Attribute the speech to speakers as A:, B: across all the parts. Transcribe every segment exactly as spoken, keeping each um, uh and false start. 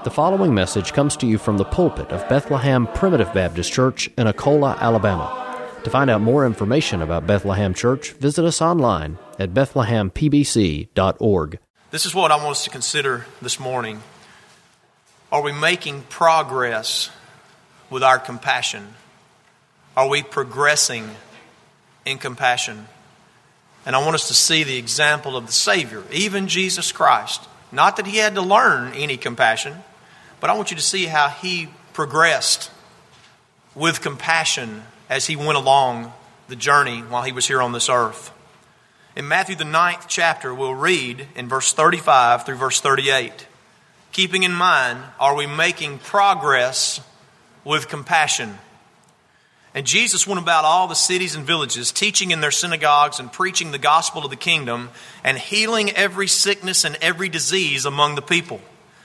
A: The following message comes to you from the pulpit of Bethlehem Primitive Baptist Church in Akola, Alabama. To find out more information about Bethlehem Church, visit us online at bethlehem p b c dot org.
B: This is what I want us to consider this morning. Are we making progress with our compassion? Are we progressing in compassion? And I want us to see the example of the Savior, even Jesus Christ. Not that He had to learn any compassion, but I want you to see how He progressed with compassion as He went along the journey while He was here on this earth. In Matthew the ninth chapter, we'll read in verse thirty-five through verse thirty-eight. Keeping in mind, are we making progress with compassion? And Jesus went about all the cities and villages, teaching in their synagogues and preaching the gospel of the kingdom and healing every sickness and every disease among the people.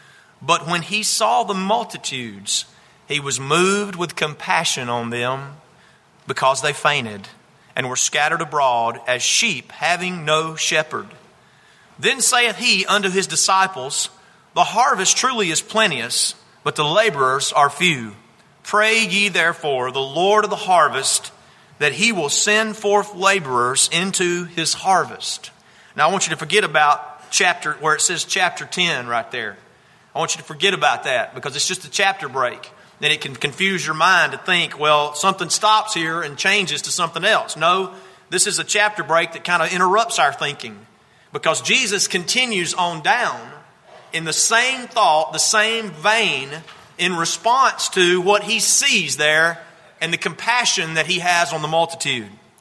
B: But when He saw the multitudes, He was moved with compassion on them because they fainted and were scattered abroad as sheep having no shepherd. Then saith He unto His disciples, The harvest truly is plenteous, but the laborers are few. Pray ye therefore the Lord of the harvest that He will send forth laborers into His harvest. Now I want you to forget about chapter where it says chapter ten right there. I want you to forget about that because it's just a chapter break. Then it can confuse your mind to think, well, something stops here and changes to something else. No, this is a chapter break that kind of interrupts our thinking because Jesus continues on down in the same thought, the same vein in response to what He sees there and the compassion that He has on the multitude.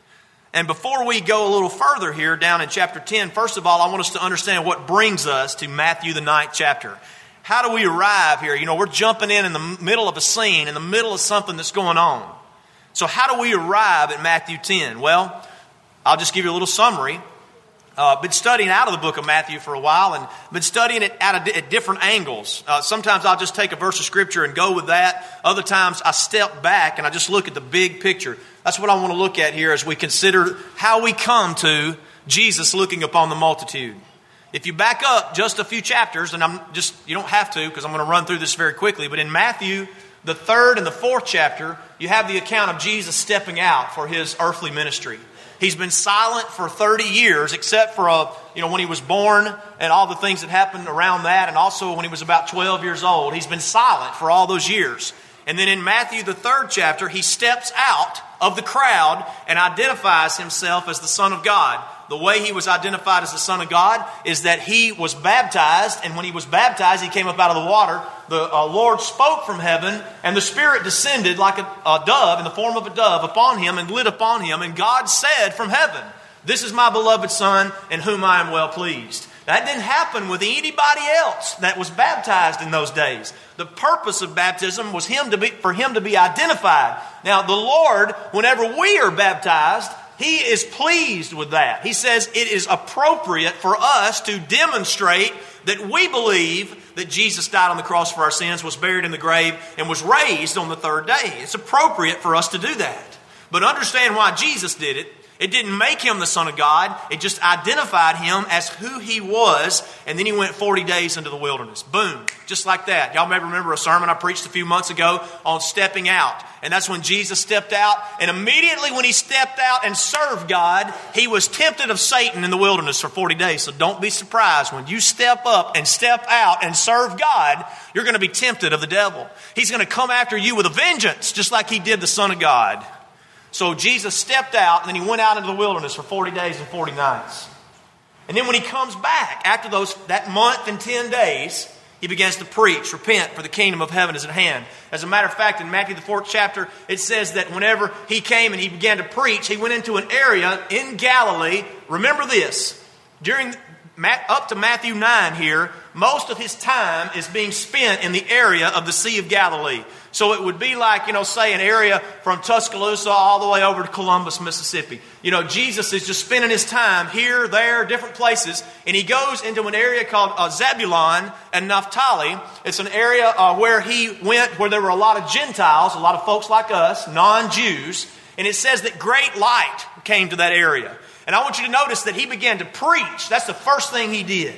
B: And before we go a little further here down in chapter ten, first of all, I want us to understand what brings us to Matthew the ninth chapter. How do we arrive here? You know, we're jumping in in the middle of a scene, in the middle of something that's going on. So how do we arrive at Matthew ten? Well, I'll just give you a little summary. I've uh, been studying out of the book of Matthew for a while and been studying it at, a, at different angles. Uh, sometimes I'll just take a verse of Scripture and go with that. Other times I step back and I just look at the big picture. That's what I want to look at here as we consider how we come to Jesus looking upon the multitude. If you back up just a few chapters, and I'm just you don't have to because I'm going to run through this very quickly, but in Matthew, the third and the fourth chapter, you have the account of Jesus stepping out for His earthly ministry. He's been silent for thirty years, except for a, you know when he was born and all the things that happened around that, and also when he was about twelve years old. He's been silent for all those years. And then in Matthew, the third chapter, He steps out of the crowd and identifies Himself as the Son of God. The way He was identified as the Son of God is that He was baptized, and when He was baptized, He came up out of the water. The uh, Lord spoke from heaven, and the Spirit descended like a, a dove, in the form of a dove, upon Him and lit upon Him. And God said from heaven, This is my beloved Son, in whom I am well pleased. That didn't happen with anybody else that was baptized in those days. The purpose of baptism was him to be, for Him to be identified. Now, the Lord, whenever we are baptized, He is pleased with that. He says it is appropriate for us to demonstrate that we believe that Jesus died on the cross for our sins, was buried in the grave, and was raised on the third day. It's appropriate for us to do that. But understand why Jesus did it. It didn't make Him the Son of God. It just identified Him as who He was. And then He went forty days into the wilderness. Boom. Just like that. Y'all may remember a sermon I preached a few months ago on stepping out. And that's when Jesus stepped out. And immediately when He stepped out and served God, He was tempted of Satan in the wilderness for forty days. So don't be surprised when you step up and step out and serve God, you're going to be tempted of the devil. He's going to come after you with a vengeance, just like He did the Son of God. So Jesus stepped out, and then He went out into the wilderness for forty days and forty nights. And then when He comes back, after those that month and ten days, He begins to preach, repent, for the kingdom of heaven is at hand. As a matter of fact, in Matthew the fourth chapter, it says that whenever He came and He began to preach, He went into an area in Galilee. Remember this, during up to Matthew nine here, most of His time is being spent in the area of the Sea of Galilee. So it would be like, you know, say an area from Tuscaloosa all the way over to Columbus, Mississippi. You know, Jesus is just spending His time here, there, different places. And He goes into an area called uh, Zebulun and Naphtali. It's an area uh, where He went, where there were a lot of Gentiles, a lot of folks like us, non-Jews. And it says that great light came to that area. And I want you to notice that He began to preach. That's the first thing He did.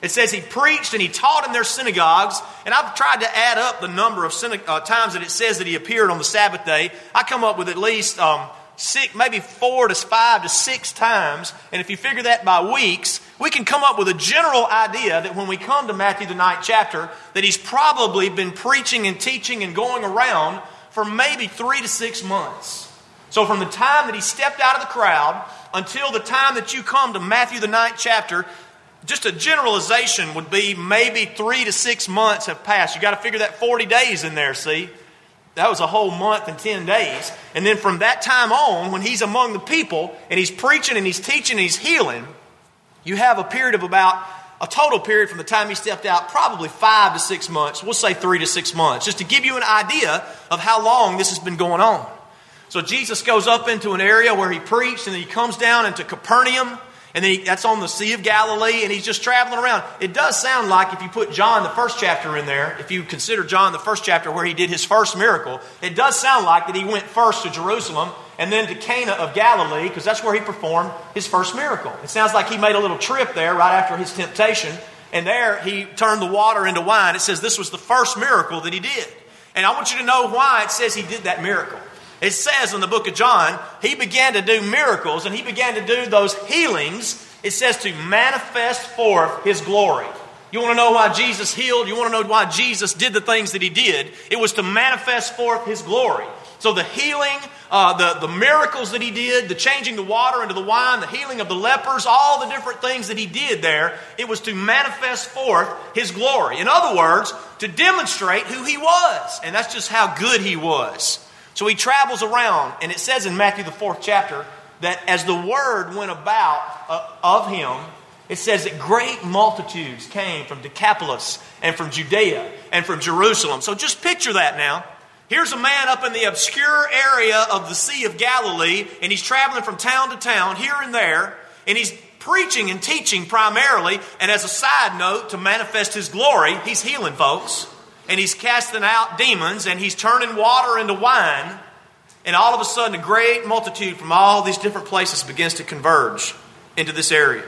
B: It says he preached and he taught in their synagogues. And I've tried to add up the number of syna- uh, times that it says that he appeared on the Sabbath day. I come up with at least um, six, maybe four to five to six times. And if you figure that by weeks, we can come up with a general idea that when we come to Matthew the ninth chapter, that he's probably been preaching and teaching and going around for maybe three to six months. So from the time that he stepped out of the crowd until the time that you come to Matthew the ninth chapter, just a generalization would be maybe three to six months have passed. You got to figure that forty days in there, see? That was a whole month and ten days. And then from that time on, when he's among the people and he's preaching and he's teaching and he's healing, you have a period of about, a total period from the time he stepped out, probably five to six months. We'll say three to six months, just to give you an idea of how long this has been going on. So Jesus goes up into an area where he preached, and then he comes down into Capernaum, and then he, that's on the Sea of Galilee, and he's just traveling around. It does sound like if you put John, the first chapter in there, if you consider John, the first chapter where he did his first miracle, it does sound like that he went first to Jerusalem and then to Cana of Galilee, because that's where he performed his first miracle. It sounds like he made a little trip there right after his temptation, and there he turned the water into wine. It says this was the first miracle that he did. And I want you to know why it says he did that miracle. It says in the book of John, he began to do miracles and he began to do those healings. It says to manifest forth his glory. You want to know why Jesus healed? You want to know why Jesus did the things that he did? It was to manifest forth his glory. So the healing, uh, the, the miracles that he did, the changing the water into the wine, the healing of the lepers, all the different things that he did there, it was to manifest forth his glory. In other words, to demonstrate who he was. And that's just how good he was. So he travels around, and it says in Matthew the fourth chapter that as the word went about uh, of him, it says that great multitudes came from Decapolis and from Judea and from Jerusalem. So just picture that now. Here's a man up in the obscure area of the Sea of Galilee, and he's traveling from town to town, here and there, and he's preaching and teaching primarily, and as a side note, to manifest his glory, he's healing folks. And he's casting out demons, and he's turning water into wine. And all of a sudden, a great multitude from all these different places begins to converge into this area.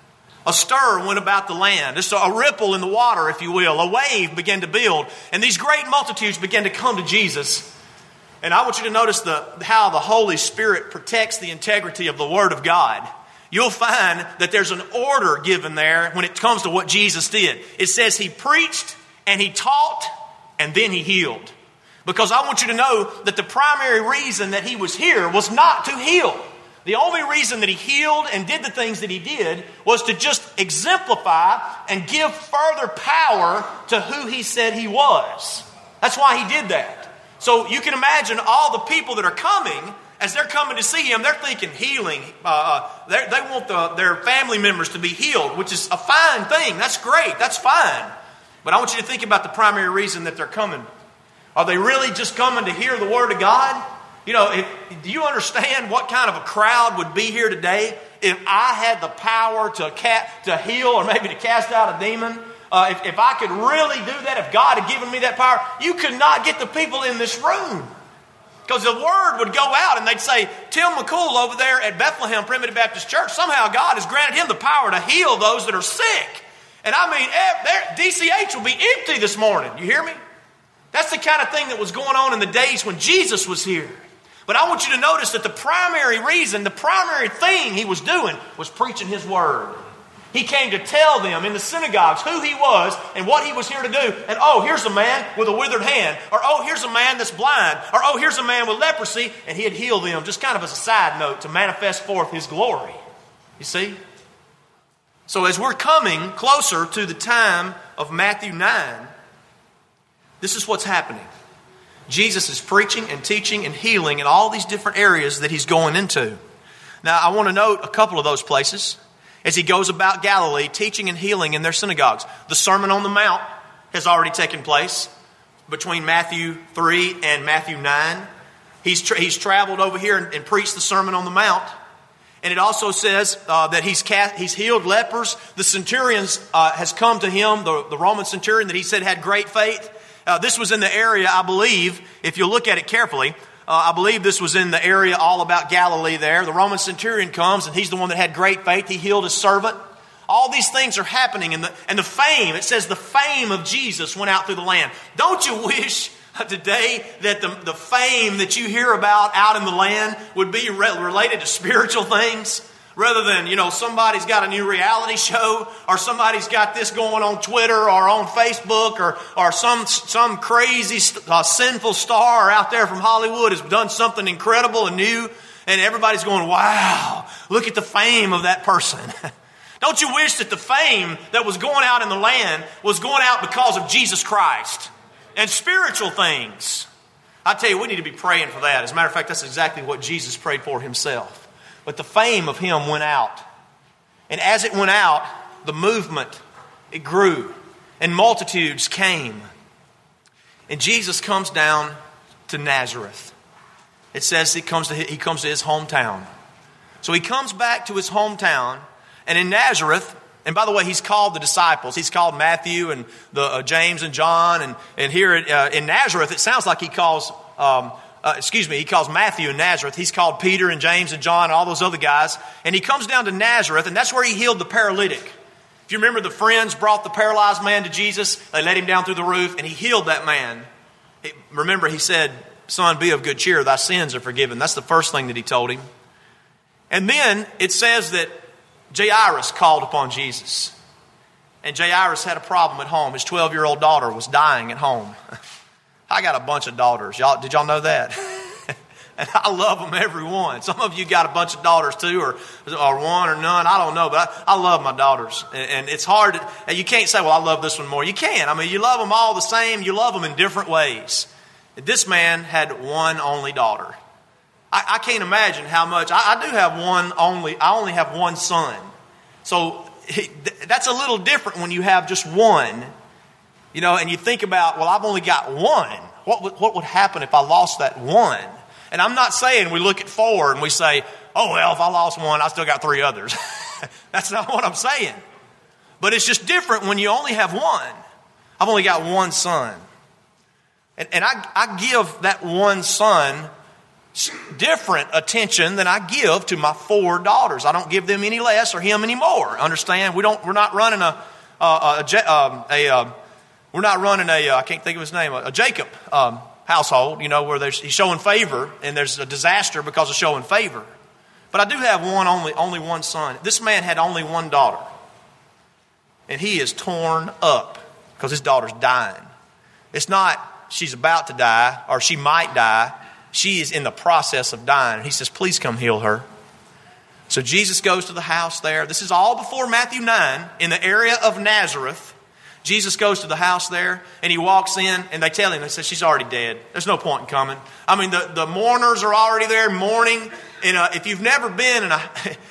B: A stir went about the land. Just a ripple in the water, if you will. A wave began to build. And these great multitudes began to come to Jesus. And I want you to notice the, how the Holy Spirit protects the integrity of the Word of God. You'll find that there's an order given there when it comes to what Jesus did. It says he preached, and he taught, and then he healed. Because I want you to know that the primary reason that he was here was not to heal. The only reason that he healed and did the things that he did was to just exemplify and give further power to who he said he was. That's why he did that. So you can imagine all the people that are coming, as they're coming to see him, they're thinking healing. Uh, they want the, their family members to be healed, which is a fine thing. That's great. That's fine. But I want you to think about the primary reason that they're coming. Are they really just coming to hear the Word of God? You know, if, do you understand what kind of a crowd would be here today if I had the power to ca- to heal or maybe to cast out a demon? Uh, if, if I could really do that, if God had given me that power, you could not get the people in this room. Because the word would go out and they'd say, Tim McCool over there at Bethlehem Primitive Baptist Church, somehow God has granted him the power to heal those that are sick. And I mean, D C H will be empty this morning. You hear me? That's the kind of thing that was going on in the days when Jesus was here. But I want you to notice that the primary reason, the primary thing he was doing was preaching his word. He came to tell them in the synagogues who he was and what he was here to do. And oh, here's a man with a withered hand. Or oh, here's a man that's blind. Or oh, here's a man with leprosy. And he'd heal them just kind of as a side note to manifest forth his glory. You see? So as we're coming closer to the time of Matthew nine, this is what's happening. Jesus is preaching and teaching and healing in all these different areas that he's going into. Now, I want to note a couple of those places as he goes about Galilee, teaching and healing in their synagogues. The Sermon on the Mount has already taken place between Matthew three and Matthew nine. He's, tra- he's traveled over here and, and preached the Sermon on the Mount. And it also says uh, that he's cast, he's healed lepers. The centurion uh, has come to him, the, the Roman centurion that he said had great faith. Uh, this was in the area, I believe, if you look at it carefully, uh, I believe this was in the area all about Galilee there. The Roman centurion comes, and he's the one that had great faith. He healed his servant. All these things are happening, and the, and the fame, it says the fame of Jesus went out through the land. Don't you wish today that the, the fame that you hear about out in the land would be re- related to spiritual things? Rather than, you know, somebody's got a new reality show, or somebody's got this going on Twitter or on Facebook, or or some some crazy uh, sinful star out there from Hollywood has done something incredible and new, and everybody's going, wow, look at the fame of that person. Don't you wish that the fame that was going out in the land was going out because of Jesus Christ and spiritual things? I tell you, we need to be praying for that. As a matter of fact, that's exactly what Jesus prayed for himself. But the fame of him went out. And as it went out, the movement, it grew. And multitudes came. And Jesus comes down to Nazareth. It says he comes to, he comes to his hometown. So he comes back to his hometown. And in Nazareth, and by the way, he's called the disciples. He's called Matthew and the uh, James and John. And, and here uh, in Nazareth, it sounds like he calls... Um, Uh, excuse me, he calls Matthew in Nazareth. He's called Peter and James and John and all those other guys. And he comes down to Nazareth, and that's where he healed the paralytic. If you remember, the friends brought the paralyzed man to Jesus. They let him down through the roof, and he healed that man. He, remember, he said, son, be of good cheer. Thy sins are forgiven. That's the first thing that he told him. And then it says that Jairus called upon Jesus. And Jairus had a problem at home. His twelve-year-old daughter was dying at home. I got a bunch of daughters. Y'all, did y'all know that? And I love them, every one. Some of you got a bunch of daughters too, or, or one or none. I don't know, but I, I love my daughters. And, and it's hard. To, and you can't say, well, I love this one more. You can. I mean, you love them all the same. You love them in different ways. This man had one only daughter. I, I can't imagine how much. I, I do have one only. I only have one son. So he, that's a little different when you have just one. You know, and you think about, well, I've only got one. What would, what would happen if I lost that one? And I'm not saying we look at four and we say, oh, well, if I lost one, I still got three others. That's not what I'm saying. But it's just different when you only have one. I've only got one son. And, and I, I give that one son different attention than I give to my four daughters. I don't give them any less or him any more. Understand? We don't, we're not running a, a, a, a, a, a We're not running a, uh, I can't think of his name, a, a Jacob um, household, you know, where there's, he's showing favor and there's a disaster because of showing favor. But I do have one, only, only one son. This man had only one daughter. And he is torn up because his daughter's dying. It's not she's about to die or she might die. She is in the process of dying. And he says, please come heal her. So Jesus goes to the house there. This is all before Matthew nine in the area of Nazareth. Jesus goes to the house there, and he walks in, and they tell him, they say, she's already dead. There's no point in coming. I mean, the, the mourners are already there mourning. And uh, if you've never been in a,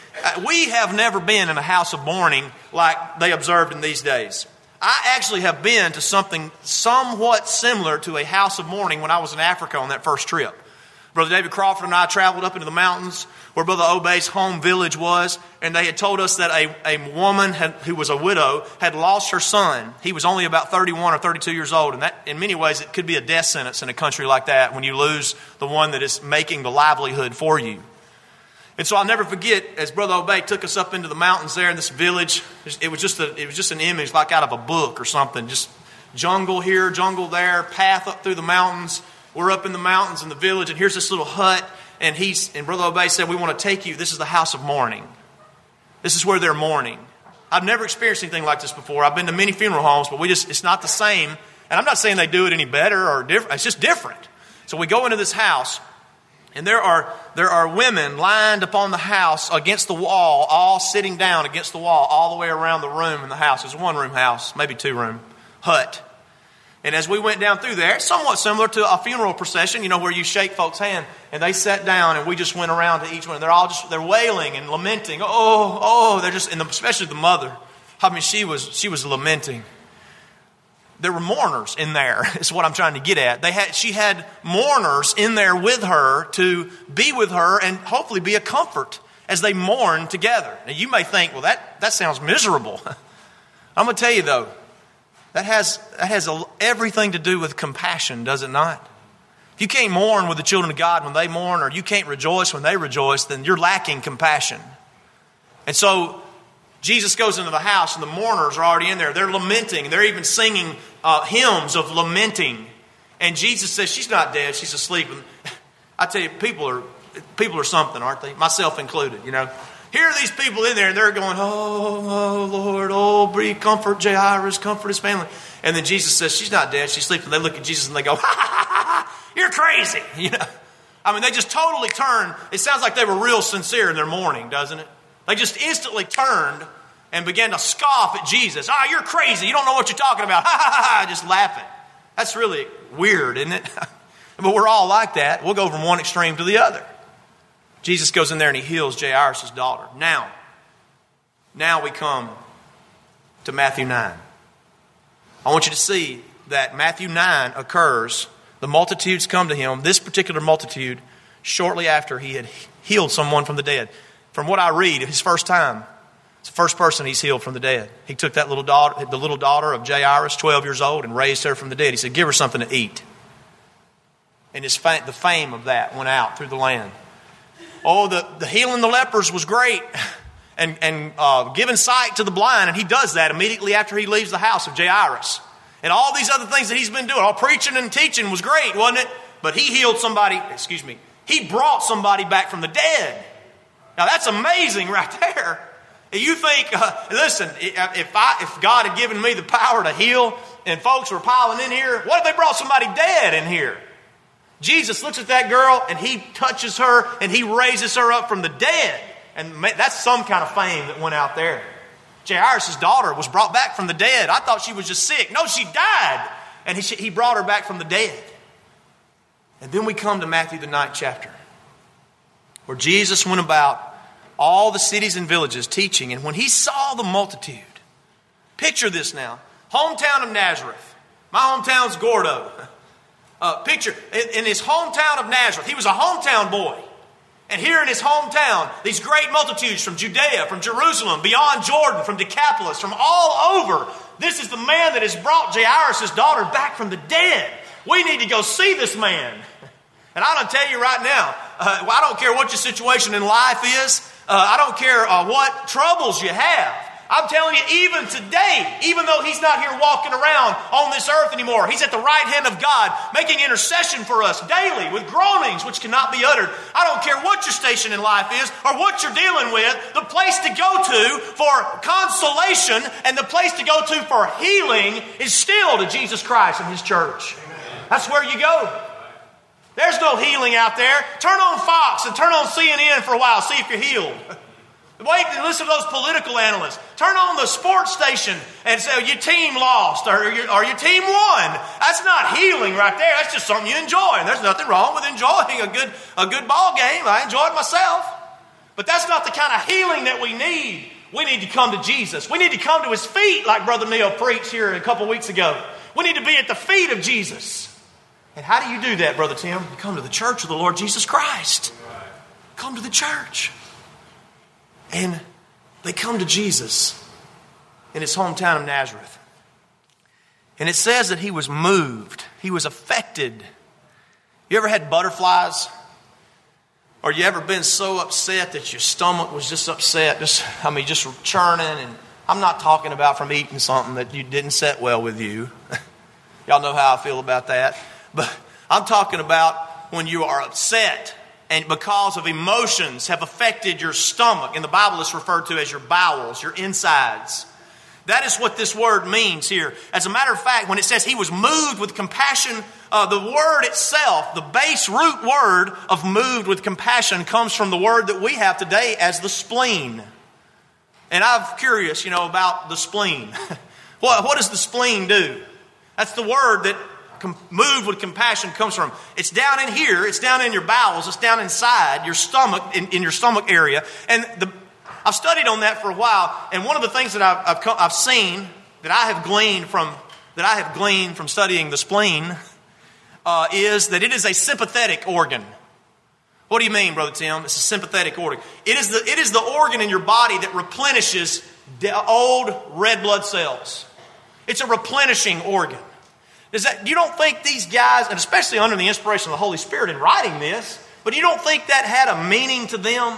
B: we have never been in a house of mourning like they observed in these days. I actually have been to something somewhat similar to a house of mourning when I was in Africa on that first trip. Brother David Crawford and I traveled up into the mountains where Brother Obey's home village was, and they had told us that a, a woman had, who was a widow had lost her son. He was only about thirty-one or thirty-two years old, and that, in many ways, it could be a death sentence in a country like that when you lose the one that is making the livelihood for you. And so I'll never forget, as Brother Obey took us up into the mountains there in this village, it was just a, it was just an image like out of a book or something, just jungle here, jungle there, path up through the mountains. We're up in the mountains in the village, and here's this little hut. And he's and Brother Obey said, we want to take you. This is the house of mourning. This is where they're mourning. I've never experienced anything like this before. I've been to many funeral homes, but we just it's not the same. And I'm not saying they do it any better or different. It's just different. So we go into this house, and there are there are women lined upon the house against the wall, all sitting down against the wall, all the way around the room in the house. It's a one-room house, maybe two-room hut. And as we went down through there, it's somewhat similar to a funeral procession, you know, where you shake folks' hand. And they sat down, and we just went around to each one. They're all just, they're wailing and lamenting. Oh, oh, they're just, and especially the mother. I mean, she was, she was lamenting. There were mourners in there, is what I'm trying to get at. They had, she had mourners in there with her to be with her and hopefully be a comfort as they mourn together. Now, you may think, well, that, that sounds miserable. I'm going to tell you, though, That has that has a, everything to do with compassion, does it not? If you can't mourn with the children of God when they mourn, or you can't rejoice when they rejoice, then you're lacking compassion. And so Jesus goes into the house and the mourners are already in there. They're lamenting. They're even singing uh, hymns of lamenting. And Jesus says, she's not dead, she's asleep. And I tell you, people are people are something, aren't they? Myself included, you know. Here are these people in there and they're going, oh, oh, Lord, oh, breathe comfort Jairus, comfort his family. And then Jesus says, she's not dead, she's asleep. And they look at Jesus and they go, ha, ha, ha, ha, you're crazy. You know, I mean, they just totally turned. It sounds like they were real sincere in their mourning, doesn't it? They just instantly turned and began to scoff at Jesus. Ah, oh, you're crazy. You don't know what you're talking about. Ha, ha, ha, ha, just laughing. That's really weird, isn't it? But we're all like that. We'll go from one extreme to the other. Jesus goes in there and he heals Jairus' daughter. Now, now we come to Matthew nine. I want you to see that Matthew nine occurs. The multitudes come to him, this particular multitude, shortly after he had healed someone from the dead. From what I read, his first time, it's the first person he's healed from the dead. He took that little daughter, the little daughter of Jairus, twelve years old, and raised her from the dead. He said, give her something to eat. And his fame, the fame of that went out through the land. Oh, the, the healing the lepers was great. And, and uh, giving sight to the blind. And he does that immediately after he leaves the house of Jairus. And all these other things that he's been doing. All preaching and teaching was great, wasn't it? But he healed somebody, excuse me, he brought somebody back from the dead. Now that's amazing right there. You think, uh, listen, if I if God had given me the power to heal and folks were piling in here, what if they brought somebody dead in here? Jesus looks at that girl and he touches her and he raises her up from the dead. And that's some kind of fame that went out there. Jairus' daughter was brought back from the dead. I thought she was just sick. No, she died. And he, he brought her back from the dead. And then we come to Matthew, the ninth chapter, where Jesus went about all the cities and villages teaching. And when he saw the multitude, picture this now. Hometown of Nazareth. My hometown's Gordo. Uh, picture, in, in his hometown of Nazareth, he was a hometown boy. And here in his hometown, these great multitudes from Judea, from Jerusalem, beyond Jordan, from Decapolis, from all over. This is the man that has brought Jairus' daughter back from the dead. We need to go see this man. And I'm going to tell you right now, uh, I don't care what your situation in life is. Uh, I don't care uh, what troubles you have. I'm telling you, even today, even though he's not here walking around on this earth anymore, he's at the right hand of God, making intercession for us daily with groanings which cannot be uttered. I don't care what your station in life is or what you're dealing with. The place to go to for consolation and the place to go to for healing is still to Jesus Christ and his church. That's where you go. There's no healing out there. Turn on Fox and turn on C N N for a while, see if you're healed. Wait and listen to those political analysts. Turn on the sports station and say, your team lost or your, or your team won. That's not healing right there. That's just something you enjoy. And there's nothing wrong with enjoying a good, a good ball game. I enjoyed myself. But that's not the kind of healing that we need. We need to come to Jesus. We need to come to his feet like Brother Neil preached here a couple weeks ago. We need to be at the feet of Jesus. And how do you do that, Brother Tim? You come to the church of the Lord Jesus Christ. Come to the church. And they come to Jesus in his hometown of Nazareth. And it says that he was moved. He was affected. You ever had butterflies? Or you ever been so upset that your stomach was just upset? Just, I mean, just churning. And I'm not talking about from eating something that you didn't set well with you. Y'all know how I feel about that. But I'm talking about when you are upset and because of emotions have affected your stomach. In the Bible, it's referred to as your bowels, your insides. That is what this word means here. As a matter of fact, when it says he was moved with compassion, uh, the word itself, the base root word of moved with compassion comes from the word that we have today as the spleen. And I'm curious, you know, about the spleen. what, what does the spleen do? That's the word that moved with compassion comes from. It's down in here. It's down in your bowels. It's down inside your stomach, in, in your stomach area. And the, I've studied on that for a while. And one of the things that I've, I've, I've seen that I have gleaned from that I have gleaned from studying the spleen uh, is that it is a sympathetic organ. What do you mean, Brother Tim? It's a sympathetic organ. It is the it is the organ in your body that replenishes the old red blood cells. It's a replenishing organ. Is that, you don't think these guys, and especially under the inspiration of the Holy Spirit in writing this, but you don't think that had a meaning to them?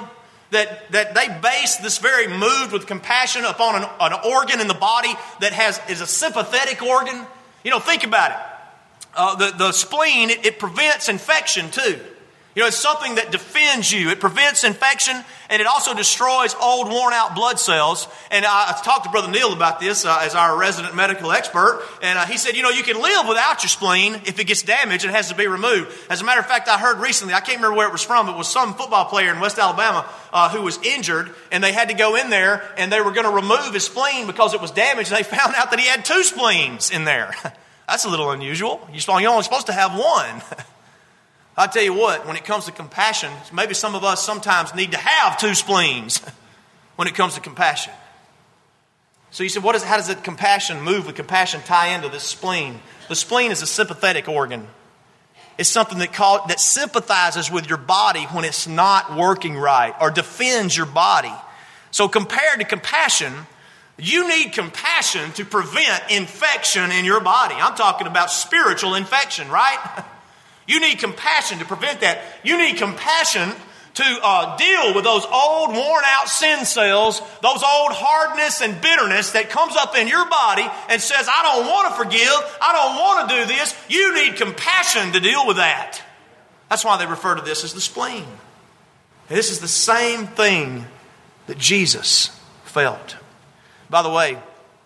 B: that, that they base this very moved with compassion upon an, an organ in the body that has is a sympathetic organ. You know, think about it. Uh, the, the spleen, it, it prevents infection too. You know, it's something that defends you. It prevents infection, and it also destroys old, worn-out blood cells. And I, I talked to Brother Neil about this uh, as our resident medical expert, and uh, he said, you know, you can live without your spleen if it gets damaged and has to be removed. As a matter of fact, I heard recently, I can't remember where it was from, it was some football player in West Alabama uh, who was injured, and they had to go in there, and they were going to remove his spleen because it was damaged, and they found out that he had two spleens in there. That's a little unusual. You're only supposed to have one. I'll tell you what, when it comes to compassion, maybe some of us sometimes need to have two spleens when it comes to compassion. So you said, what is, how does the compassion move with compassion tie into this spleen? The spleen is a sympathetic organ. It's something that, call, that sympathizes with your body when it's not working right or defends your body. So compared to compassion, you need compassion to prevent infection in your body. I'm talking about spiritual infection, right? You need compassion to prevent that. You need compassion to uh, deal with those old, worn-out sin cells, those old hardness and bitterness that comes up in your body and says, I don't want to forgive, I don't want to do this. You need compassion to deal with that. That's why they refer to this as the spleen. And this is the same thing that Jesus felt. By the way,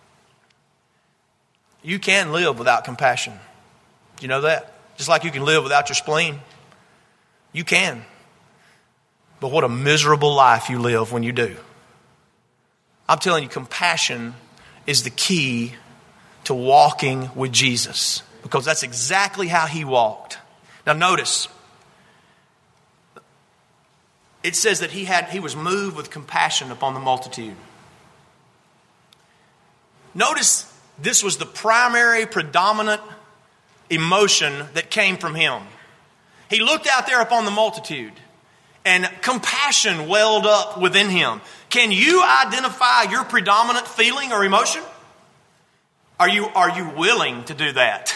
B: you can live without compassion. Do you know that? Just like you can live without your spleen. You can. But what a miserable life you live when you do. I'm telling you, compassion is the key to walking with Jesus. Because that's exactly how he walked. Now notice, it says that he had he was moved with compassion upon the multitude. Notice this was the primary, predominant emotion that came from him. He looked out there upon the multitude and compassion welled up within him. Can you identify your predominant feeling or emotion? Are you, are you willing to do that?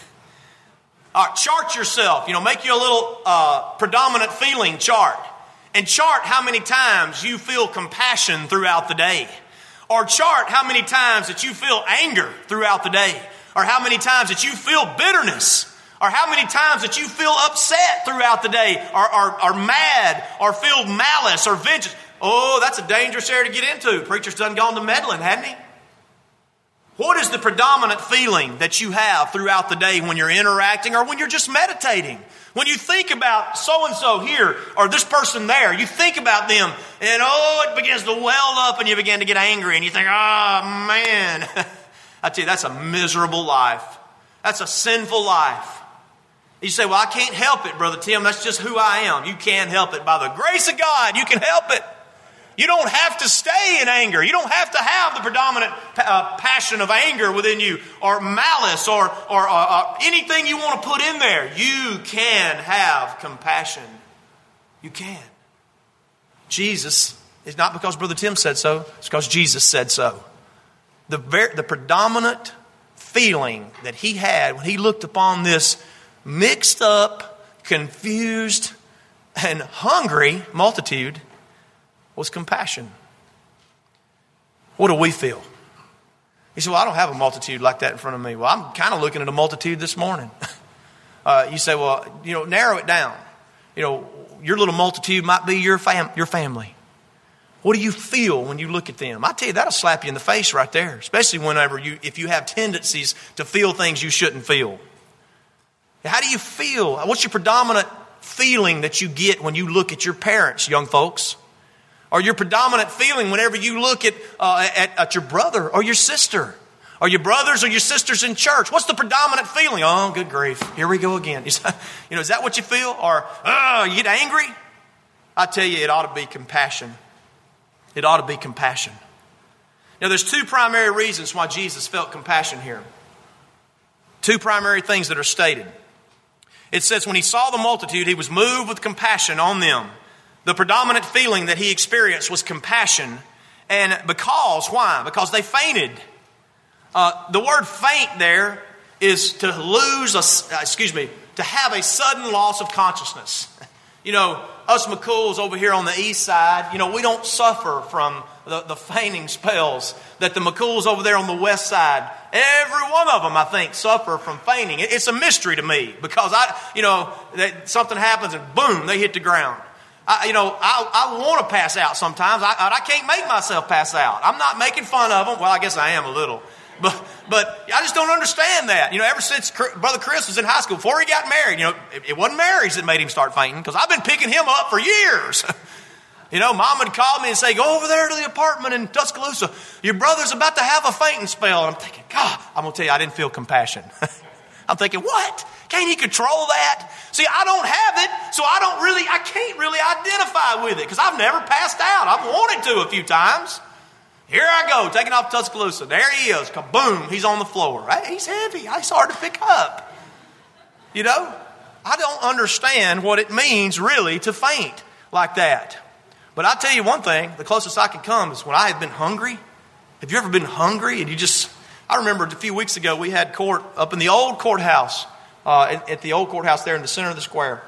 B: All right, chart yourself. You know, make you a little uh, predominant feeling chart. And chart how many times you feel compassion throughout the day. Or chart how many times that you feel anger throughout the day. Or how many times that you feel bitterness. Or how many times that you feel upset throughout the day. Or, or, or mad. Or feel malice or vengeance. Oh, that's a dangerous area to get into. Preacher's done gone to meddling, hadn't he? What is the predominant feeling that you have throughout the day when you're interacting or when you're just meditating? When you think about so-and-so here or this person there, you think about them and oh, it begins to well up and you begin to get angry and you think, oh, man. I tell you, that's a miserable life. That's a sinful life. You say, well, I can't help it, Brother Tim. That's just who I am. You can help it. By the grace of God, you can help it. You don't have to stay in anger. You don't have to have the predominant uh, passion of anger within you or malice or, or uh, uh, anything you want to put in there. You can have compassion. You can. Jesus, it's not because Brother Tim said so. It's because Jesus said so. The, ver- the predominant feeling that he had when he looked upon this mixed up, confused, and hungry multitude was compassion. What do we feel? He said, well, I don't have a multitude like that in front of me. Well, I'm kind of looking at a multitude this morning. uh, you say, well, you know, narrow it down. You know, your little multitude might be your fam- your family. What do you feel when you look at them? I tell you, that'll slap you in the face right there, especially whenever you, if you have tendencies to feel things you shouldn't feel. How do you feel? What's your predominant feeling that you get when you look at your parents, young folks? Or your predominant feeling whenever you look at, uh, at at your brother or your sister, or your brothers or your sisters in church? What's the predominant feeling? Oh, good grief! Here we go again. You know, is that what you feel? Or oh, you get angry? I tell you, it ought to be compassion. It ought to be compassion. Now, there's two primary reasons why Jesus felt compassion here. Two primary things that are stated. It says when he saw the multitude, he was moved with compassion on them. The predominant feeling that he experienced was compassion. And because, why? Because they fainted. Uh, the word faint there is to lose, a, excuse me, to have a sudden loss of consciousness. You know, us McCool's over here on the east side, you know, we don't suffer from the, the fainting spells that the McCool's over there on the west side, every one of them, I think, suffer from fainting. It, it's a mystery to me because, I, you know, that something happens and boom, they hit the ground. I, you know, I, I want to pass out sometimes. I, I can't make myself pass out. I'm not making fun of them. Well, I guess I am a little. But but I just don't understand that. You know, ever since Brother Chris was in high school, before he got married, you know, it, it wasn't marriage that made him start fainting because I've been picking him up for years. You know, Mom would call me and say, go over there to the apartment in Tuscaloosa. Your brother's about to have a fainting spell. And I'm thinking, God, I'm going to tell you, I didn't feel compassion. I'm thinking, what? Can't he control that? See, I don't have it, so I don't really, I can't really identify with it because I've never passed out. I've wanted to a few times. Here I go, taking off Tuscaloosa. There he is. Kaboom, he's on the floor. Hey, he's heavy. He's hard to pick up. You know, I don't understand what it means really to faint like that. But I'll tell you one thing, the closest I can come is when I have been hungry. Have you ever been hungry and you just, I remember a few weeks ago we had court up in the old courthouse, uh, at, at the old courthouse there in the center of the square.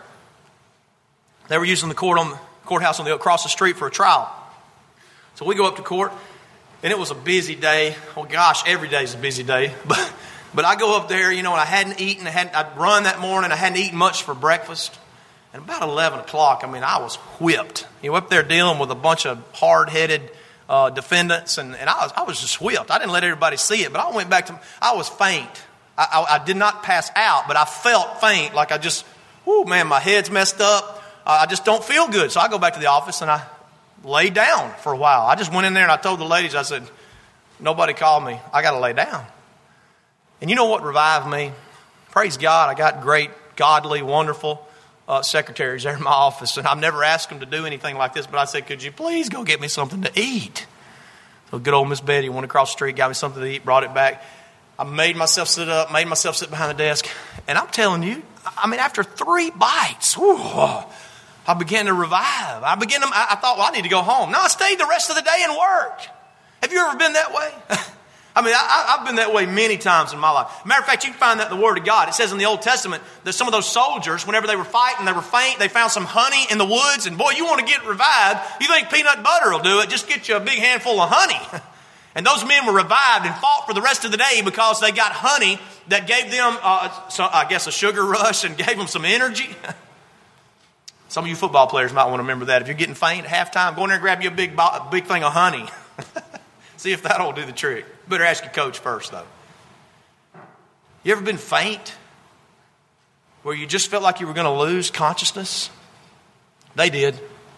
B: They were using the court on the courthouse on the across the street for a trial. So we go up to court. And it was a busy day. Oh, gosh, every day is a busy day. But but I go up there, you know, and I hadn't eaten. I hadn't, I'd run that morning. I hadn't eaten much for breakfast. And about eleven o'clock, I mean, I was whipped. You know, up there dealing with a bunch of hard-headed uh, defendants. And, and I was I was just whipped. I didn't let everybody see it. But I went back to, I was faint. I, I, I did not pass out, but I felt faint. Like I just, whoo, man, my head's messed up. Uh, I just don't feel good. So I go back to the office and I lay down for a while. I just went in there and I told the ladies, I said, nobody called me. I got to lay down. And you know what revived me? Praise God, I got great, godly, wonderful uh, secretaries there in my office. And I've never asked them to do anything like this, but I said, could you please go get me something to eat? So good old Miss Betty went across the street, got me something to eat, brought it back. I made myself sit up, made myself sit behind the desk. And I'm telling you, I mean, after three bites, whew, I began to revive. I began to, I thought, well, I need to go home. No, I stayed the rest of the day and worked. Have you ever been that way? I mean, I, I've been that way many times in my life. Matter of fact, you can find that in the Word of God. It says in the Old Testament that some of those soldiers, whenever they were fighting, they were faint, they found some honey in the woods, and boy, you want to get revived, you think peanut butter will do it, just get you a big handful of honey. And those men were revived and fought for the rest of the day because they got honey that gave them, uh, so, I guess, a sugar rush and gave them some energy. Some of you football players might want to remember that. If you're getting faint at halftime, go in there and grab you a big, a big thing of honey. See if that'll do the trick. Better ask your coach first, though. You ever been faint where you just felt like you were going to lose consciousness? They did.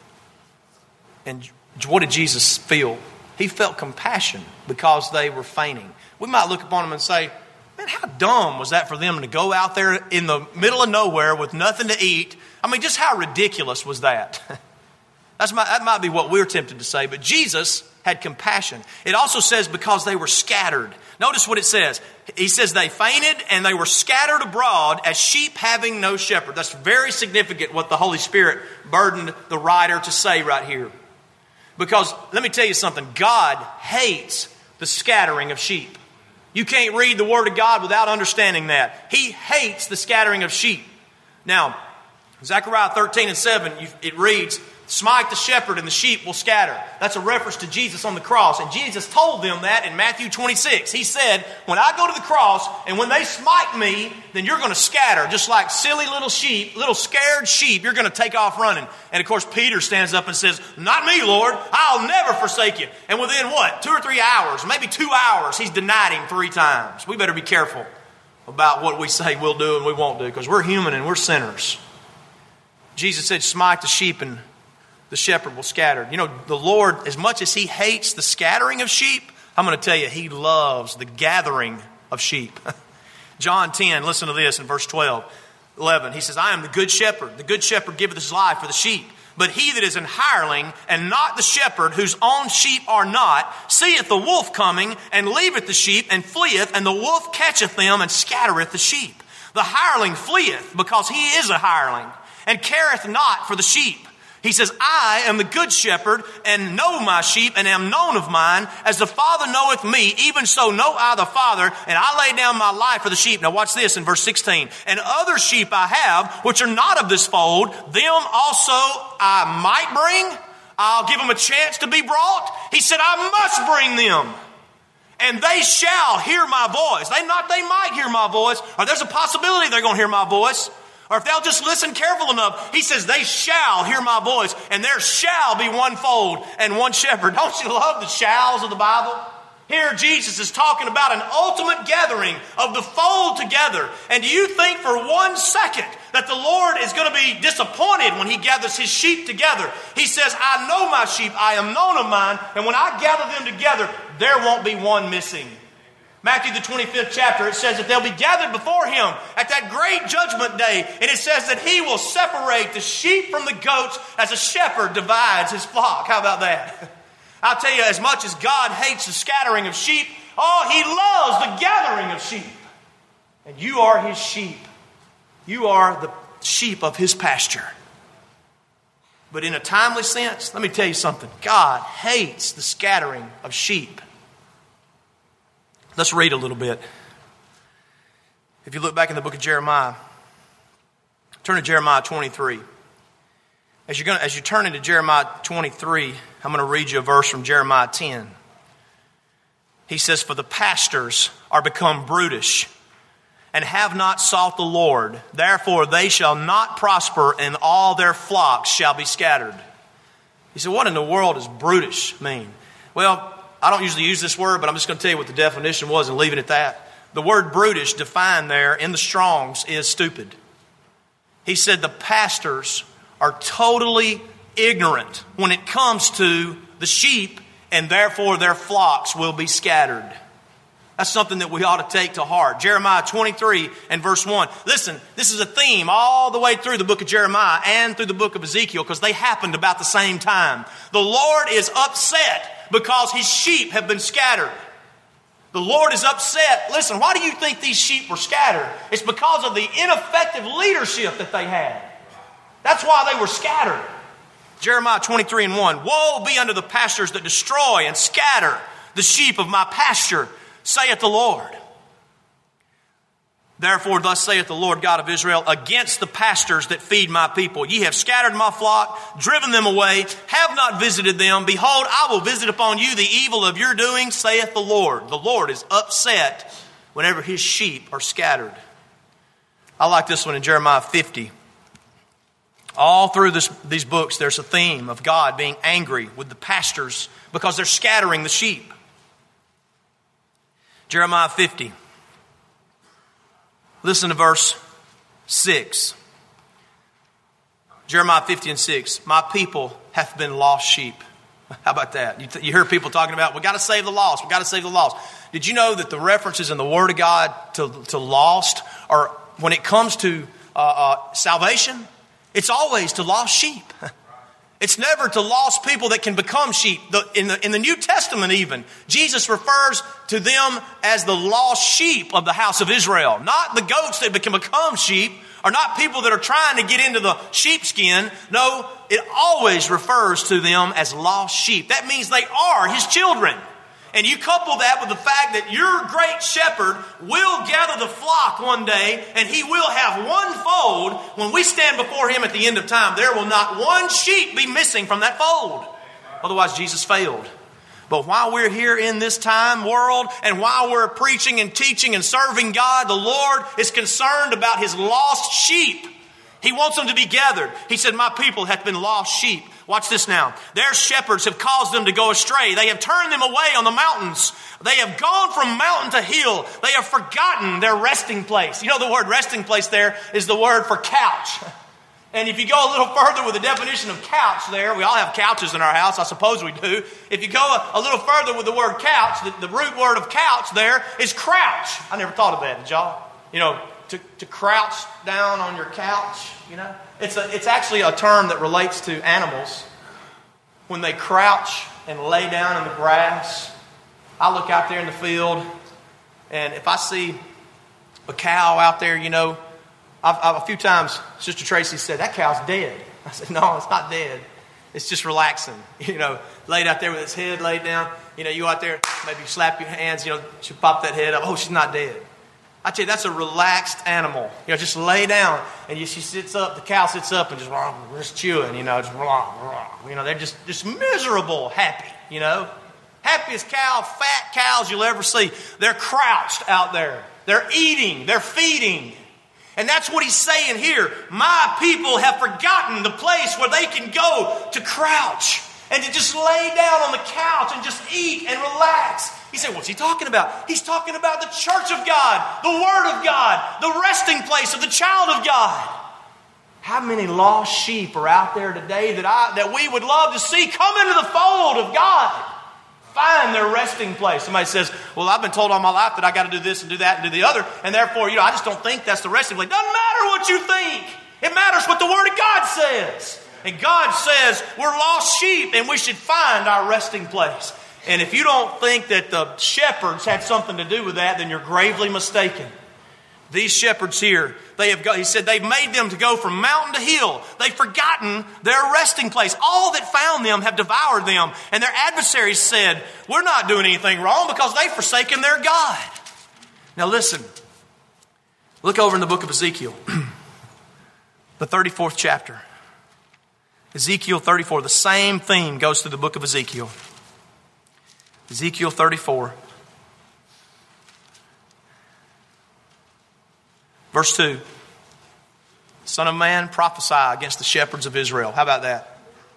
B: And what did Jesus feel? He felt compassion because they were fainting. We might look upon them and say, man, how dumb was that for them to go out there in the middle of nowhere with nothing to eat? I mean, just how ridiculous was that? That's my, that might be what we're tempted to say, but Jesus had compassion. It also says because they were scattered. Notice what it says. He says they fainted and they were scattered abroad as sheep having no shepherd. That's very significant what the Holy Spirit burdened the writer to say right here. Because let me tell you something, God hates the scattering of sheep. You can't read the Word of God without understanding that. He hates the scattering of sheep. Now, Zechariah thirteen and seven, it reads, smite the shepherd and the sheep will scatter. That's a reference to Jesus on the cross. And Jesus told them that in Matthew twenty-six. He said, when I go to the cross and when they smite me, then you're going to scatter. Just like silly little sheep, little scared sheep, you're going to take off running. And of course, Peter stands up and says, not me, Lord. I'll never forsake you. And within what? Two or three hours, maybe two hours, he's denied him three times. We better be careful about what we say we'll do and we won't do because we're human and we're sinners. Jesus said, smite the sheep and the shepherd will scatter. You know, the Lord, as much as He hates the scattering of sheep, I'm going to tell you, He loves the gathering of sheep. John ten, listen to this in verse twelve, eleven. He says, I am the good shepherd. The good shepherd giveth his life for the sheep. But he that is an hireling and not the shepherd, whose own sheep are not, seeth the wolf coming and leaveth the sheep and fleeth, and the wolf catcheth them and scattereth the sheep. The hireling fleeth because he is a hireling and careth not for the sheep. He says, I am the good shepherd and know my sheep and am known of mine. As the Father knoweth me, even so know I the Father, and I lay down my life for the sheep. Now watch this in verse sixteen. And other sheep I have, which are not of this fold, them also I might bring. I'll give them a chance to be brought. He said, I must bring them. And they shall hear my voice. They not, they might hear my voice, or there's a possibility they're going to hear my voice. Or if they'll just listen careful enough, he says, they shall hear my voice, and there shall be one fold and one shepherd. Don't you love the shalls of the Bible? Here Jesus is talking about an ultimate gathering of the fold together. And do you think for one second that the Lord is going to be disappointed when he gathers his sheep together? He says, I know my sheep, I am known of mine, and when I gather them together, there won't be one missing. Matthew the twenty-fifth chapter, it says that they'll be gathered before him at that great judgment day. And it says that he will separate the sheep from the goats as a shepherd divides his flock. How about that? I'll tell you, as much as God hates the scattering of sheep, oh, he loves the gathering of sheep. And you are his sheep. You are the sheep of his pasture. But in a timely sense, let me tell you something. God hates the scattering of sheep. Let's read a little bit. If you look back in the book of Jeremiah, turn to Jeremiah twenty-three. As you're going to, as you turn into Jeremiah twenty-three, I'm going to read you a verse from Jeremiah ten. He says, for the pastors are become brutish and have not sought the Lord. Therefore they shall not prosper, and all their flocks shall be scattered. He said, what in the world does brutish mean? Well, I don't usually use this word, but I'm just going to tell you what the definition was and leave it at that. The word brutish defined there in the Strong's is stupid. He said the pastors are totally ignorant when it comes to the sheep, and therefore their flocks will be scattered. That's something that we ought to take to heart. Jeremiah twenty-three and verse one. Listen, this is a theme all the way through the book of Jeremiah and through the book of Ezekiel, because they happened about the same time. The Lord is upset because his sheep have been scattered. The Lord is upset. Listen, why do you think these sheep were scattered? It's because of the ineffective leadership that they had. That's why they were scattered. Jeremiah twenty-three and one. Woe be unto the pastors that destroy and scatter the sheep of my pasture, saith the Lord. Therefore, thus saith the Lord God of Israel, against the pastors that feed my people. Ye have scattered my flock, driven them away, have not visited them. Behold, I will visit upon you the evil of your doing, saith the Lord. The Lord is upset whenever his sheep are scattered. I like this one in Jeremiah fifty. All through this, these books, there's a theme of God being angry with the pastors because they're scattering the sheep. Jeremiah fifty. Listen to verse six. Jeremiah fifty and six. My people hath been lost sheep. How about that? You, th- you hear people talking about, we got to save the lost. We got to save the lost. Did you know that the references in the Word of God to, to lost are, when it comes to uh, uh, salvation, it's always to lost sheep. It's never to lost people that can become sheep. The, in, the, in the New Testament even, Jesus refers to them as the lost sheep of the house of Israel. Not the goats that can become sheep, or not people that are trying to get into the sheepskin. No, it always refers to them as lost sheep. That means they are his children. And you couple that with the fact that your great shepherd will gather the flock one day, and he will have one fold. When we stand before him at the end of time, there will not one sheep be missing from that fold. Otherwise, Jesus failed. But while we're here in this time world, and while we're preaching and teaching and serving God, the Lord is concerned about his lost sheep. He wants them to be gathered. He said, my people hath been lost sheep. Watch this now. Their shepherds have caused them to go astray. They have turned them away on the mountains. They have gone from mountain to hill. They have forgotten their resting place. You know, the word resting place there is the word for couch. And if you go a little further with the definition of couch there, we all have couches in our house, I suppose we do. If you go a, a little further with the word couch, the, the root word of couch there is crouch. I never thought of that, did y'all? You know, to, to crouch down on your couch, you know. It's a, it's actually a term that relates to animals. When they crouch and lay down in the grass, I look out there in the field, and if I see a cow out there, you know, I've, I've, a few times Sister Tracy said, that cow's dead. I said, no, it's not dead. It's just relaxing, you know, laid out there with its head laid down. You know, you go out there, maybe you slap your hands, you know, she pop that head up. Oh, she's not dead. I tell you, that's a relaxed animal. You know, just lay down, and you, she sits up, the cow sits up and just, just chewing, you know, just, you know, they're just, just miserable happy, you know. Happiest cow, fat cows you'll ever see. They're crouched out there. They're eating. They're feeding. And that's what he's saying here. My people have forgotten the place where they can go to crouch and to just lay down on the couch and just eat and relax. He said, what's he talking about? He's talking about the church of God, the Word of God, the resting place of the child of God. How many lost sheep are out there today that I that we would love to see come into the fold of God? Find their resting place. Somebody says, well, I've been told all my life that I got to do this and do that and do the other, and therefore, you know, I just don't think that's the resting place. Doesn't matter what you think. It matters what the Word of God says. And God says we're lost sheep and we should find our resting place. And if you don't think that the shepherds had something to do with that, then you're gravely mistaken. These shepherds here, they have got, he said they've made them to go from mountain to hill. They've forgotten their resting place. All that found them have devoured them. And their adversaries said, we're not doing anything wrong because they've forsaken their God. Now listen, look over in the book of Ezekiel, the thirty-fourth chapter. Ezekiel thirty-four, the same theme goes through the book of Ezekiel. Ezekiel thirty-four. Verse two, Son of man, prophesy against the shepherds of Israel. How about that?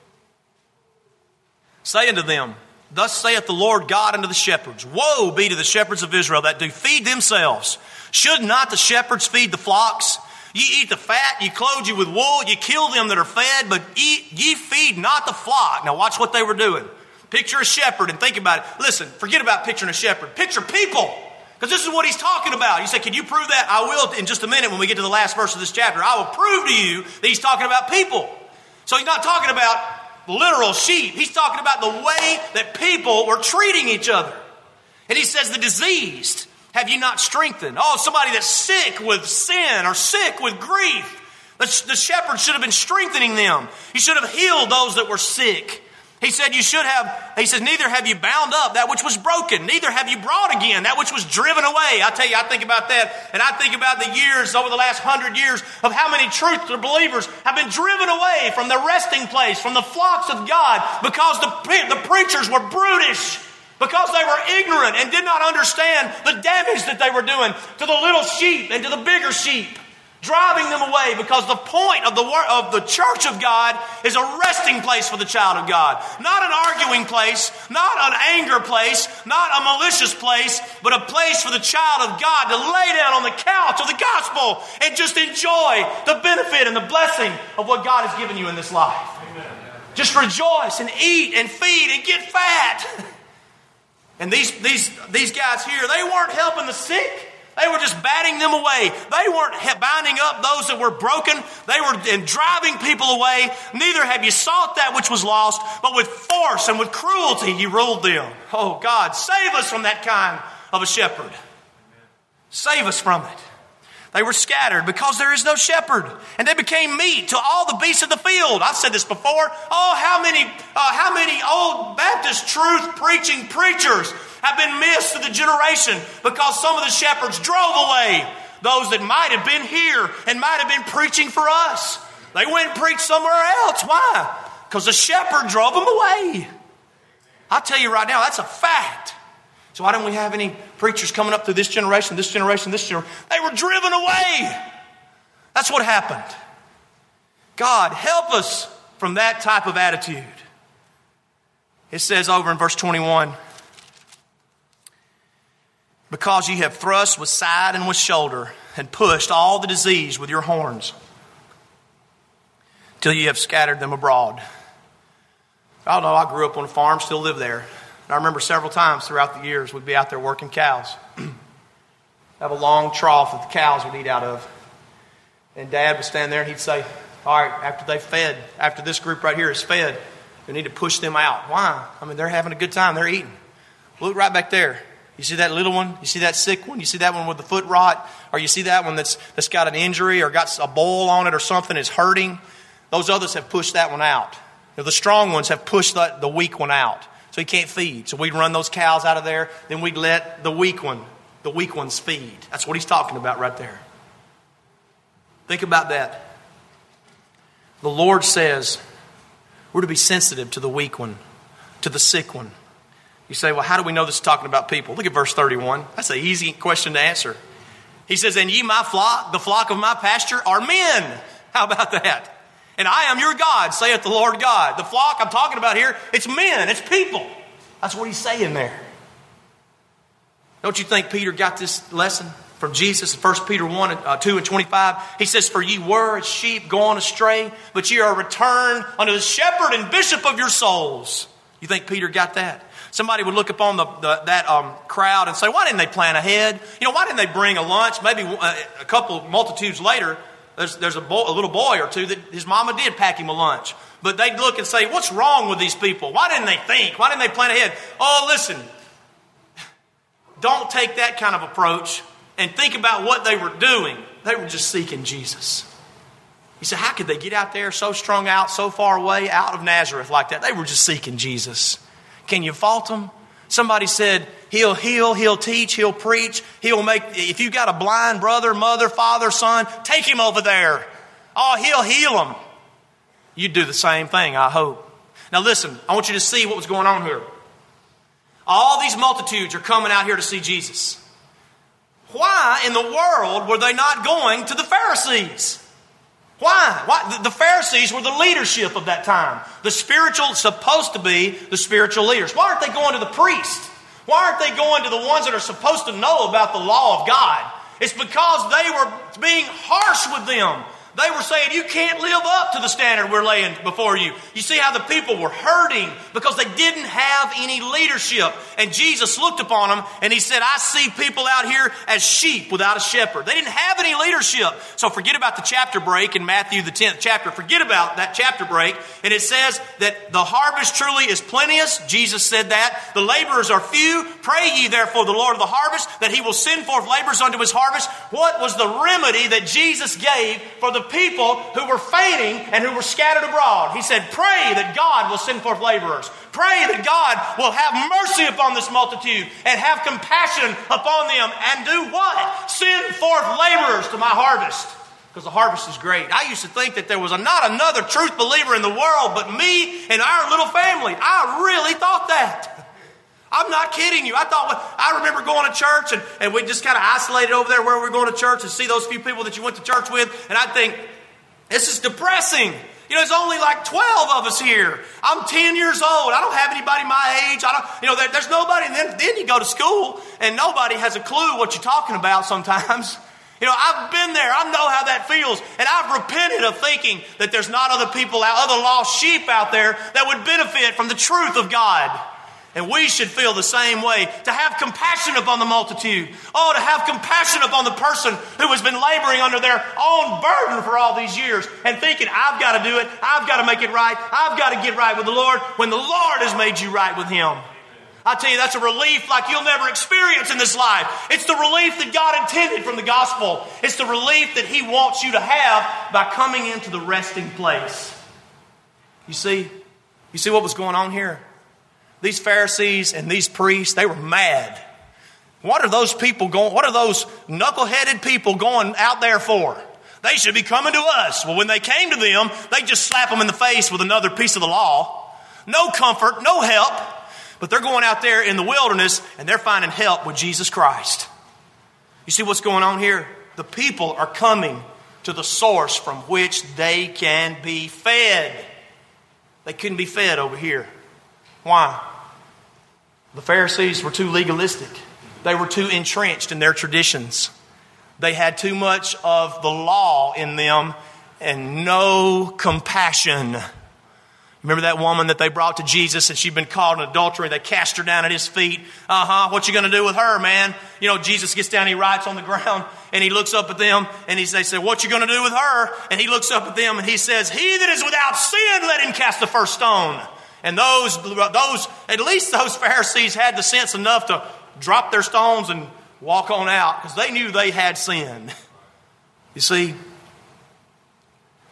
B: Say unto them, thus saith the Lord God unto the shepherds, woe be to the shepherds of Israel that do feed themselves. Should not the shepherds feed the flocks? Ye eat the fat, ye clothe you with wool, ye kill them that are fed, but ye, ye feed not the flock. Now watch what they were doing. Picture a shepherd and think about it. Listen, forget about picturing a shepherd. Picture people. Because this is what he's talking about. You say, can you prove that? I will in just a minute when we get to the last verse of this chapter. I will prove to you that he's talking about people. So he's not talking about literal sheep. He's talking about the way that people were treating each other. And he says, the diseased have you not strengthened? Oh, somebody that's sick with sin or sick with grief. The, the shepherd should have been strengthening them. He should have healed those that were sick. He said, you should have, he says, neither have you bound up that which was broken, neither have you brought again that which was driven away. I tell you, I think about that, and I think about the years, over the last hundred years, of how many truth believers have been driven away from the resting place, from the flocks of God, because the, the preachers were brutish, because they were ignorant and did not understand the damage that they were doing to the little sheep and to the bigger sheep. Driving them away, because the point of the of the church of God is a resting place for the child of God. Not an arguing place, not an anger place, not a malicious place, but a place for the child of God to lay down on the couch of the gospel and just enjoy the benefit and the blessing of what God has given you in this life. Amen. Just rejoice and eat and feed and get fat. And these, these, these guys here, they weren't helping the sick. They were just batting them away. They weren't binding up those that were broken. They were and driving people away. Neither have you sought that which was lost, but with force and with cruelty you ruled them. Oh God, save us from that kind of a shepherd. Save us from it. They were scattered because there is no shepherd, and they became meat to all the beasts of the field. I've said this before. Oh, how many, uh, how many old Baptist truth preaching preachers have been missed to the generation because some of the shepherds drove away those that might have been here and might have been preaching for us. They went and preached somewhere else. Why? Because the shepherd drove them away. I'll tell you right now, that's a fact. So why don't we have any preachers coming up through this generation, this generation, this generation? They were driven away. That's what happened. God, help us from that type of attitude. It says over in verse twenty-one, because ye have thrust with side and with shoulder, and pushed all the disease with your horns, till ye have scattered them abroad. I don't know, I grew up on a farm, still live there. And I remember several times throughout the years, we'd be out there working cows. Have a long trough that the cows would eat out of. And Dad would stand there and he'd say, all right, after they fed, after this group right here is fed, we need to push them out. Why? I mean, they're having a good time. They're eating. Look right back there. You see that little one? You see that sick one? You see that one with the foot rot? Or you see that one that's that's got an injury or got a boil on it or something is hurting? Those others have pushed that one out. know, the strong ones have pushed the, the weak one out, so he can't feed. So we'd run those cows out of there, then we'd let the weak one, the weak ones feed. That's what he's talking about right there. Think about that. The Lord says we're to be sensitive to the weak one, to the sick one. You say, well, how do we know this is talking about people? Look at verse thirty-one. That's an easy question to answer. He says, and ye my flock, the flock of my pasture, are men. How about that? And I am your God, saith the Lord God. The flock I'm talking about here, it's men, it's people. That's what he's saying there. Don't you think Peter got this lesson from Jesus in First Peter one, uh, two and twenty-five? He says, for ye were as sheep gone astray, but ye are returned unto the shepherd and bishop of your souls. You think Peter got that? Somebody would look upon the, the, that um, crowd and say, why didn't they plan ahead? You know, why didn't they bring a lunch? Maybe uh, a couple multitudes later, there's, there's a, boy, a little boy or two that his mama did pack him a lunch. But they'd look and say, what's wrong with these people? Why didn't they think? Why didn't they plan ahead? Oh, listen, don't take that kind of approach and think about what they were doing. They were just seeking Jesus. You say, how could they get out there so strung out, so far away, out of Nazareth like that? They were just seeking Jesus. Can you fault them? Somebody said, he'll heal, he'll teach, he'll preach, he'll make, if you got a blind brother, mother, father, son, take him over there. Oh, he'll heal them. You'd do the same thing, I hope. Now listen, I want you to see what was going on here. All these multitudes are coming out here to see Jesus. Why in the world were they not going to the Pharisees? Why? Why? The Pharisees were the leadership of that time. The spiritual, supposed to be the spiritual leaders. Why aren't they going to the priest? Why aren't they going to the ones that are supposed to know about the law of God? It's because they were being harsh with them. They were saying, you can't live up to the standard we're laying before you. You see how the people were hurting because they didn't have any leadership. And Jesus looked upon them and he said, I see people out here as sheep without a shepherd. They didn't have any leadership. So forget about the chapter break in Matthew, the tenth chapter. Forget about that chapter break. And it says that the harvest truly is plenteous. Jesus said that. The laborers are few. Pray ye therefore the Lord of the harvest that he will send forth laborers unto his harvest. What was the remedy that Jesus gave for the people who were fainting and who were scattered abroad? He said, pray that God will send forth laborers. Pray that God will have mercy upon this multitude and have compassion upon them and do what? Send forth laborers to my harvest. Because the harvest is great. I used to think that there was a, not another truth believer in the world but me and our little family. I really thought that. I'm not kidding you. I thought, I remember going to church and, and we just kind of isolated over there where we were going to church and see those few people that you went to church with. And I'd think, this is depressing. You know, there's only like twelve of us here. I'm ten years old. I don't have anybody my age. I don't, you know, there, there's nobody. And then, then you go to school and nobody has a clue what you're talking about sometimes. You know, I've been there. I know how that feels. And I've repented of thinking that there's not other people out, other lost sheep out there that would benefit from the truth of God. And we should feel the same way, to have compassion upon the multitude. Oh, to have compassion upon the person who has been laboring under their own burden for all these years and thinking, I've got to do it. I've got to make it right. I've got to get right with the Lord when the Lord has made you right with Him. I tell you, that's a relief like you'll never experience in this life. It's the relief that God intended from the gospel. It's the relief that He wants you to have by coming into the resting place. You see, you see what was going on here? These Pharisees and these priests, they were mad. What are those people going, what are those knuckle-headed people going out there for? They should be coming to us. Well, when they came to them, they just slap them in the face with another piece of the law. No comfort, no help. But they're going out there in the wilderness and they're finding help with Jesus Christ. You see what's going on here? The people are coming to the source from which they can be fed. They couldn't be fed over here. Why? The Pharisees were too legalistic. They were too entrenched in their traditions. They had too much of the law in them and no compassion. Remember that woman that they brought to Jesus and she'd been caught in adultery. They cast her down at His feet. Uh-huh, what you going to do with her, man? You know, Jesus gets down, He writes on the ground and He looks up at them and he, they say, what you going to do with her? And He looks up at them and He says, he that is without sin, let him cast the first stone. And those, those, at least those Pharisees had the sense enough to drop their stones and walk on out because they knew they had sinned. You see,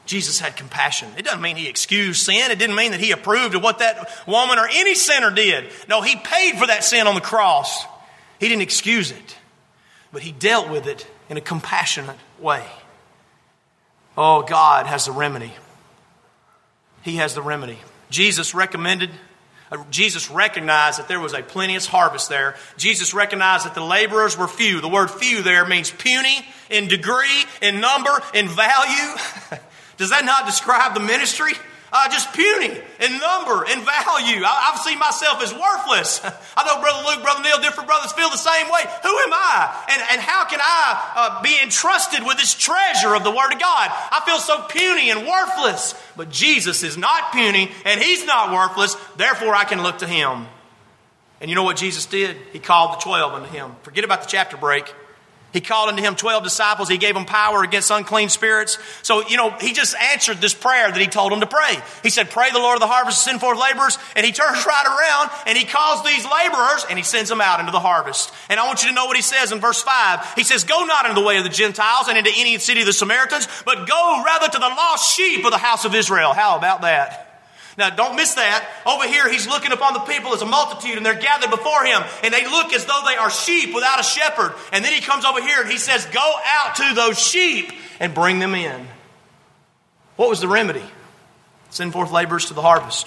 B: Jesus had compassion. It doesn't mean he excused sin. It didn't mean that he approved of what that woman or any sinner did. No, he paid for that sin on the cross. He didn't excuse it, but he dealt with it in a compassionate way. Oh, God has the remedy. He has the remedy. Jesus recommended, uh, Jesus recognized that there was a plenteous harvest there. Jesus recognized that the laborers were few. The word few there means puny in degree, in number, in value. Does that not describe the ministry? Uh, just puny in number, in value. I, I've seen myself as worthless. I know Brother Luke, Brother Neil, different brothers feel the same way. Who am I? And, and how can I uh, be entrusted with this treasure of the Word of God? I feel so puny and worthless. But Jesus is not puny and He's not worthless. Therefore, I can look to Him. And you know what Jesus did? He called the twelve unto Him. Forget about the chapter break. He called unto Him twelve disciples. He gave them power against unclean spirits. So, you know, He just answered this prayer that He told them to pray. He said, pray the Lord of the harvest to send forth laborers. And He turns right around and He calls these laborers and He sends them out into the harvest. And I want you to know what He says in verse five. He says, go not into the way of the Gentiles and into any city of the Samaritans, but go rather to the lost sheep of the house of Israel. How about that? Now, don't miss that. Over here, He's looking upon the people as a multitude, and they're gathered before Him, and they look as though they are sheep without a shepherd. And then He comes over here, and He says, go out to those sheep and bring them in. What was the remedy? Send forth laborers to the harvest.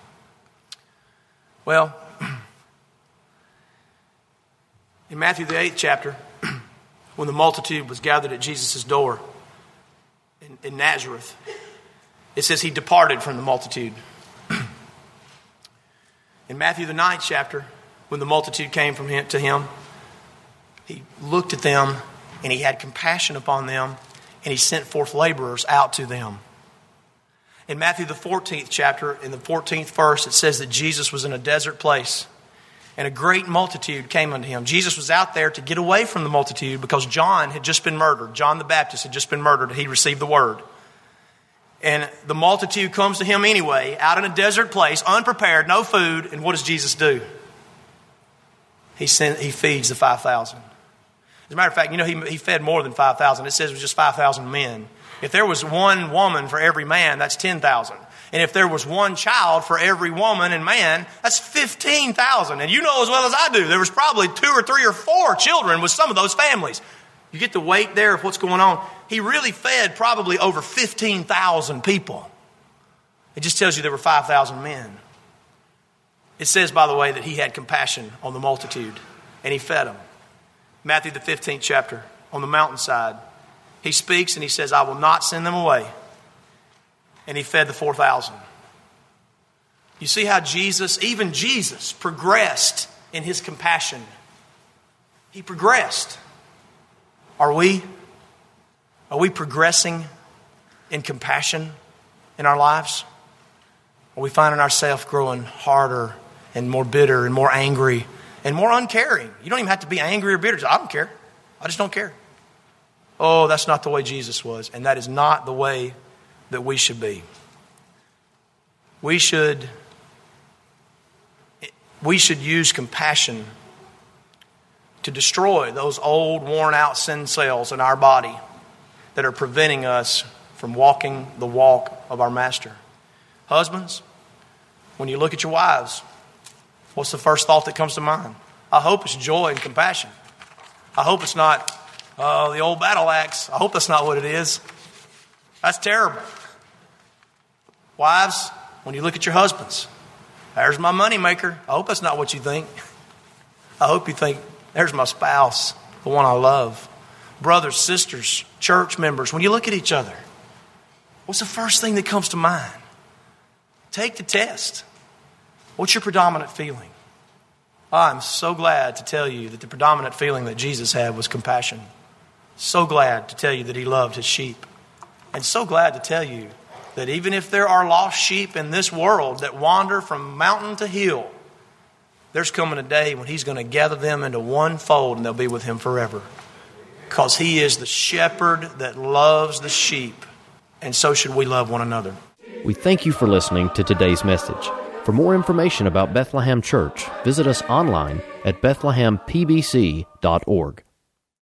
B: Well, in Matthew the eighth chapter, when the multitude was gathered at Jesus' door in, in Nazareth, it says He departed from the multitude. In Matthew the ninth chapter, when the multitude came from him, to Him, He looked at them and He had compassion upon them and He sent forth laborers out to them. In Matthew the fourteenth chapter, in the fourteenth verse, it says that Jesus was in a desert place and a great multitude came unto Him. Jesus was out there to get away from the multitude because John had just been murdered. John the Baptist had just been murdered. He received the word. And the multitude comes to Him anyway, out in a desert place, unprepared, no food. And what does Jesus do? He sent, He feeds the five thousand. As a matter of fact, you know, He, he fed more than five thousand. It says it was just five thousand men. If there was one woman for every man, that's ten thousand. And if there was one child for every woman and man, that's fifteen thousand. And you know as well as I do, there was probably two or three or four children with some of those families. You get the weight there of what's going on. He really fed probably over fifteen thousand people. It just tells you there were five thousand men. It says, by the way, that He had compassion on the multitude and He fed them. Matthew the fifteenth chapter, on the mountainside, He speaks and He says, I will not send them away. And He fed the four thousand. You see how Jesus, even Jesus, progressed in His compassion. He progressed. Are we? Are we progressing in compassion in our lives? Are we finding ourselves growing harder and more bitter and more angry and more uncaring? You don't even have to be angry or bitter. I don't care. I just don't care. Oh, that's not the way Jesus was. And that is not the way that we should be. We should, we should use compassion to destroy those old, worn-out sin cells in our body that are preventing us from walking the walk of our Master. Husbands, when you look at your wives, what's the first thought that comes to mind? I hope it's joy and compassion. I hope it's not uh, the old battle axe. I hope that's not what it is. That's terrible. Wives, when you look at your husbands, there's my money maker. I hope that's not what you think. I hope you think, there's my spouse, the one I love. Brothers, sisters, church members, when you look at each other, what's the first thing that comes to mind? Take the test. What's your predominant feeling? I'm so glad to tell you that the predominant feeling that Jesus had was compassion. So glad to tell you that He loved His sheep. And so glad to tell you that even if there are lost sheep in this world that wander from mountain to hill, there's coming a day when He's going to gather them into one fold and they'll be with Him forever. Because He is the shepherd that loves the sheep. And so should we love one another.
A: We thank you for listening to today's message. For more information about Bethlehem Church, visit us online at bethlehem p b c dot org.